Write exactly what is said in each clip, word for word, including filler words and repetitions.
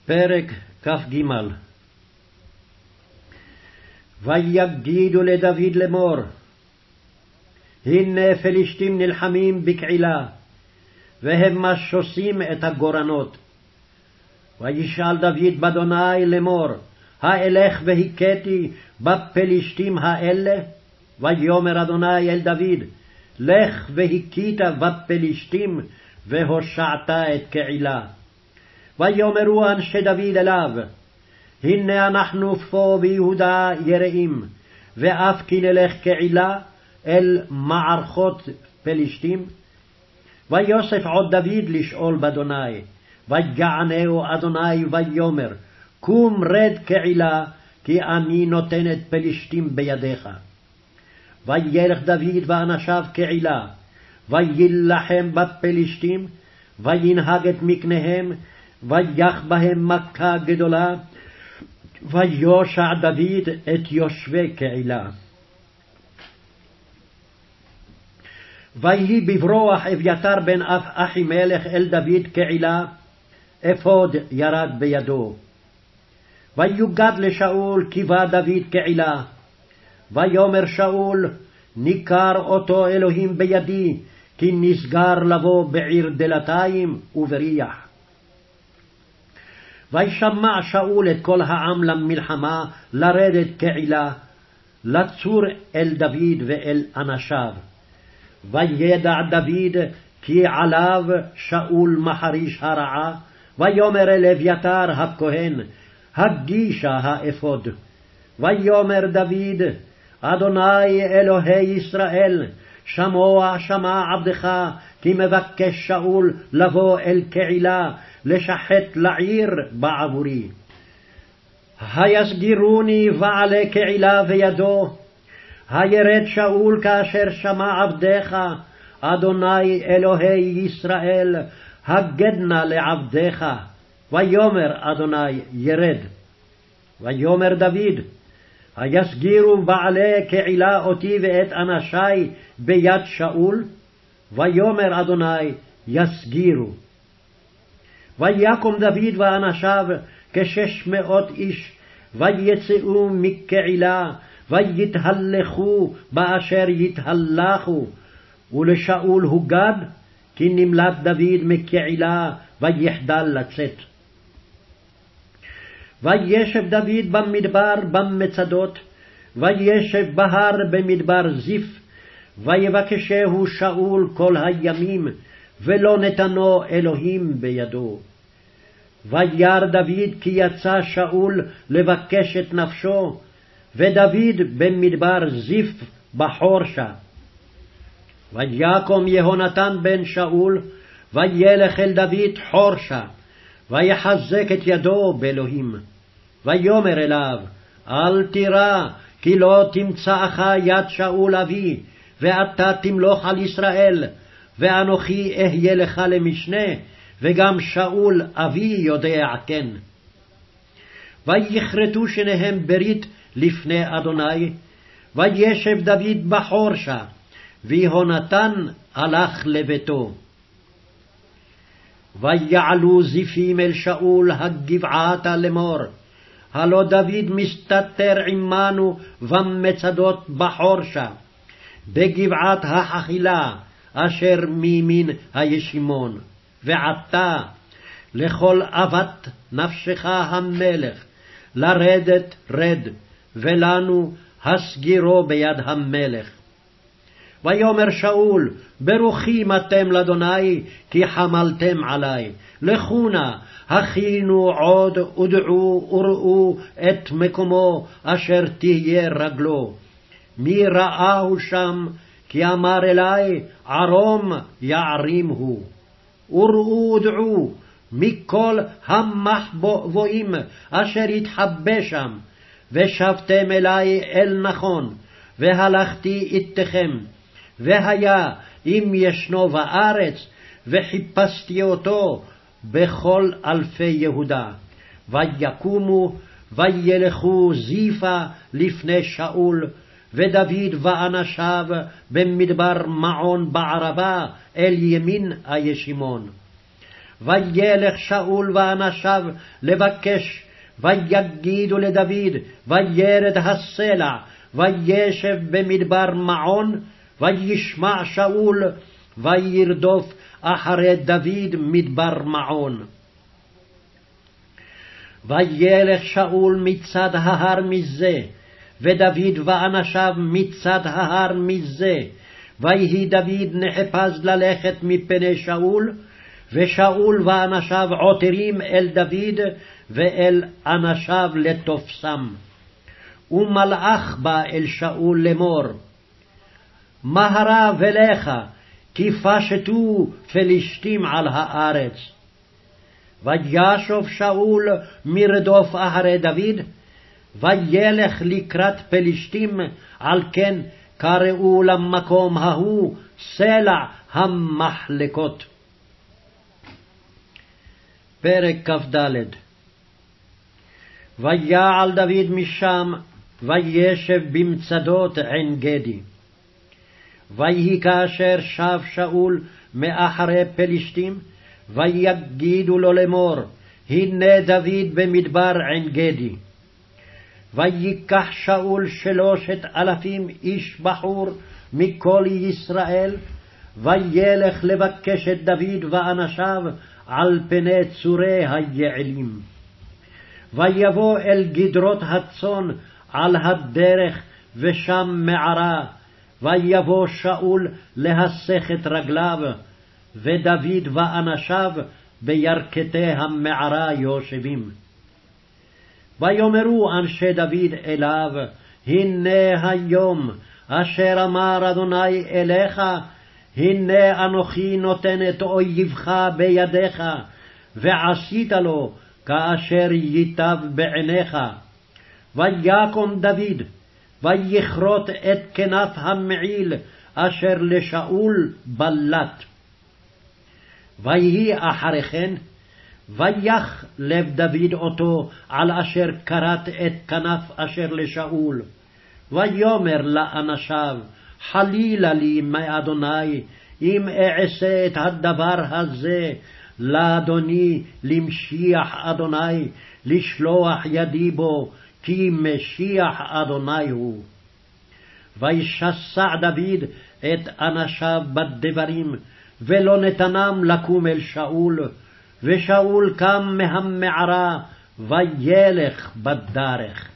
פרק כ"ג. ויגידו לדוד לאמור, הנה פלישתים נלחמים בקהילה, והם משוסים את הגורנות. וישאל דוד באדוני לאמור, האלך והכיתי בפלישתים האלה? ויאמר אדוני אל דוד, לך והכית בפלישתים, והושעת את קהילה. ויאמרו אנשי דוד אליו, הנה אנחנו פה ביהודה יראים, ואף כי נלך קהילה אל מערכות פלישתים. ויוסף עוד דוד לשאול באדוני, ויענהו אדוני ויאמר, קום רד קהילה, כי אני נותן את פלישתים בידיך. וילך דוד ואנשיו קהילה, ויילחם בפלישתים, וינהג את מקניהם, ויך בהם מכה גדולה, ויושע דוד את יושבי קהילה. ויהי בברוח אביתר בן אחימלך אל דוד קהילה, אפוד ירד בידו. ויוגד לשאול קיבה דוד קהילה. ויאמר שאול, ניכר אותו אלוהים בידי, כי נסגר לבוא בעיר דלתיים ובריח. וישמע שאול את כל העם למלחמה לרדת קהילה, לצור אל דוד ואל אנשיו. וידע דוד כי עליו שאול מחריש הרעה, ויאמר אל אביתר הכהן, הגישה האפוד. ויאמר דוד, אדוני אלוהי ישראל, שמוע שמע עבדך, כי מבקש שאול לבוא אל קהילה, לשחט לעיר בעבורי. היסגירוני בעלי קהילה וידו, הירד שאול כאשר שמע עבדך, אדוני אלוהי ישראל, הגדנה לעבדך. ויאמר אדוני ירד. ויאמר דוד, היסגירו בעלי קהילה אותי ואת אנשי ביד שאול? ויאמר אדוני יסגירו. ויקום דוד ואנשיו כשש מאות איש, ויצאו מקהילה, ויתהלכו באשר יתהלכו, ולשאול הוגד, כי נמלט דוד מקהילה, ויחדל לצאת. וישב דוד במדבר במצדות, וישב בהר במדבר זיף, ויבקשהו שאול כל הימים, ולא נתנו אלוהים בידו. וירא דוד כי יצא שאול לבקש את נפשו, ודוד במדבר זיף בחורשה. ויקום יהונתן בן שאול, וילך אל דוד חורשה, ויחזק את ידו באלוהים. ויאמר אליו, אל תירא, כי לא תמצאך יד שאול אבי, ואתה תמלוך על ישראל, ואנוכי אהיה לך למשנה, וגם שאול אבי יודע כן. ויכרתו שניהם ברית לפני אדוני, וישב דוד בחורשה, ויהונתן הלך לביתו. ויעלו זיפים אל שאול הגבעתה לאמור, הלא דוד מסתתר עמנו במצדות בחורשה, בגבעת החכילה, אשר מימין הישימון. ועתה לכל אבת נפשך המלך, לרדת רד, ולנו הסגירו ביד המלך. ויאמר שאול, ברוכים אתם לאדוני, כי חמלתם עלי. לכו נא, הכינו עוד ודעו וראו את מקומו אשר תהיה רגלו. מי ראהו שם, כי אמר אלי, ערום יערים הוא. וראו ודעו מכל המחבואים אשר יתחבא שם, ושבתם אלי אל נכון, והלכתי איתכם. והיה אם ישנו בארץ, וחיפשתי אותו בכל אלפי יהודה. ויקומו וילכו זיפה לפני שאול, ודוד ואנשיו במדבר מעון בערבה אל ימין הישימון. וילך שאול ואנשיו לבקש, ויגידו לדוד, וירד הסלע, וישב במדבר מעון, וישמע שאול, וירדוף אחרי דוד מדבר מעון. וילך שאול מצד ההר מזה, ודוד ואנשיו מצד ההר מזה, ויהי דוד נחפז ללכת מפני שאול, ושאול ואנשיו עותרים אל דוד ואל אנשיו לתופסם. ומלאך בא אל שאול לאמור, מהרה ולך, כי פשטו פלישתים על הארץ. וישוב שאול מרדוף אחרי דוד, וילך לקראת פלישתים, על כן קראו למקום ההוא סלע המחלקות. פרק כ"ד. ויעל דוד משם, וישב במצדות עין גדי. ויהי כאשר שב שאול מאחרי פלישתים, ויגידו לו לאמור, הנה דוד במדבר עין גדי. ויקח שאול שלושת אלפים איש בחור מכל ישראל, וילך לבקש את דוד ואנשיו על פני צורי היעלים. ויבוא אל גדרות הצאן על הדרך, ושם מערה, ויבוא שאול להסך את רגליו, ודוד ואנשיו בירכתי המערה יושבים. ויאמרו אנשי דוד אליו, הנה היום אשר אמר אדוני אליך, הנה אנוכי נותן את אויבך בידיך, ועשית לו כאשר ייטב בעיניך. ויקום דוד, ויכרות את כנף המעיל אשר לשאול בלט. ויהי אחרי כן, ויח לב דוד אותו על אשר כרת את כנף אשר לשאול. ויאמר לאנשיו, חלילה לי מאדוני, אם אעשה את הדבר הזה לאדוני, למשיח אדוני, לשלוח ידי בו, כי משיח אדוני הוא. וישסע דוד את אנשיו בדברים, ולא נתנם לקום אל שאול, ושאול קם מהמערה, וילך בדרך.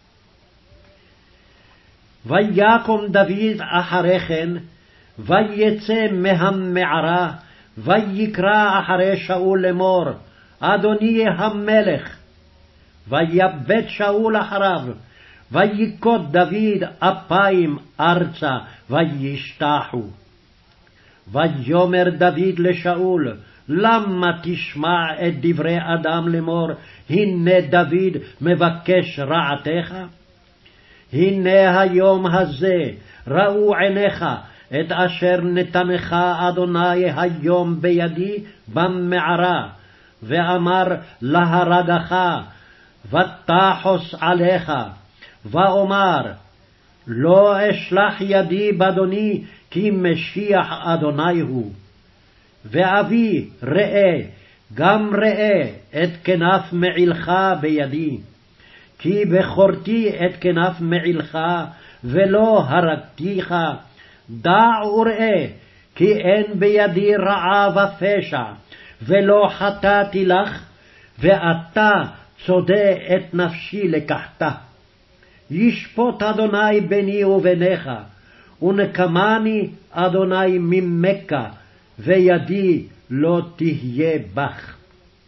ויקום דוד אחרי כן, ויצא מהמערה, ויקרא אחרי שאול לאמור, אדוני המלך. ויבט שאול אחריו, ויקוד דוד אפיים ארצה, וישתחו. ויאמר דוד לשאול, למה תשמע את דברי אדם לאמור, הנה דוד מבקש רעתך? הנה היום הזה ראו עיניך את אשר נתנך אדוני היום בידי במערה, ואמר להרגך, ותחוס עליך, ואומר, לא אשלח ידי באדוני, כי משיח אדוני הוא. ואבי ראה, גם ראה את כנף מעילך בידי, כי בכורתי את כנף מעילך, ולא הרגתיך. דע וראה, כי אין בידי רעה ופשע, ולא חטאתי לך, ואתה צודה את נפשי לקחתה. ישפוט אדוני ביני וביניך, ונקמני אדוני ממכה, וידי לא תהיה בך.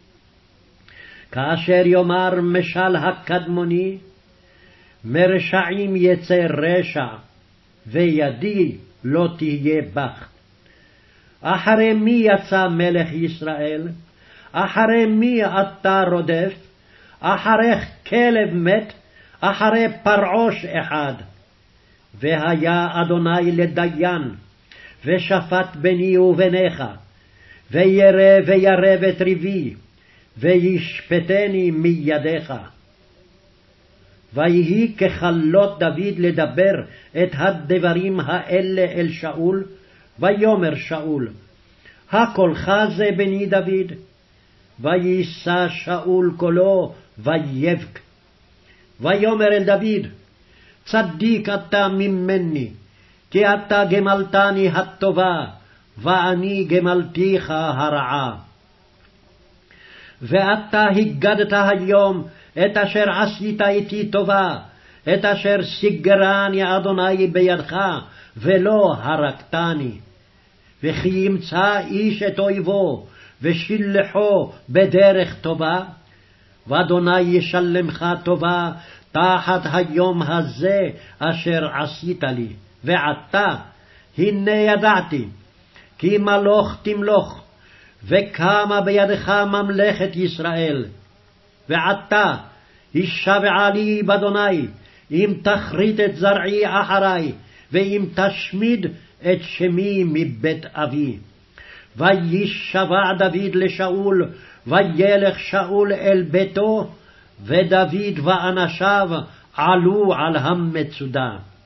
כאשר יאמר משל הקדמוני, מרשעים יצא רשע, וידי לא תהיה בך. אחרי מי יצא מלך ישראל? אחרי מי אתה רודף? אחרי כלב מת? אחרי פרעוש אחד. והיה אדוני לדיין, ושפט ביני וביניך, וירא וירב את ריבי, וישפטני מידיך. ויהי ככלות דוד לדבר את הדברים האלה אל שאול, ויאמר שאול, הקולך זה בני דוד? ויישא שאול קולו ויבק. ויאמר אל דוד, צדיק אתה ממני, כי אתה גמלתני הטובה, ואני גמלתיך הרעה. ואתה הגדת היום את אשר עשית איתי טובה, את אשר סגרני אדוני בידך, ולא הרגתני. וכי ימצא איש את אויבו, ושלחו בדרך טובה, ואדוני ישלמך טובה תחת היום הזה אשר עשית לי. ועתה, הנה ידעתי, כי מלוך תמלוך, וקמה בידך ממלכת ישראל. ועתה, הישבעה לי באדוני, אם תכרית את זרעי אחרי, ואם תשמיד את שמי מבית אבי. וישבע דוד לשאול, וילך שאול אל ביתו, ודוד ואנשיו עלו על המצודה.